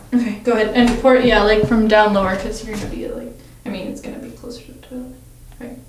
Okay, go ahead and pour it. Yeah, like from down lower, because you're gonna be like. I mean, it's gonna be closer to the toilet. Right.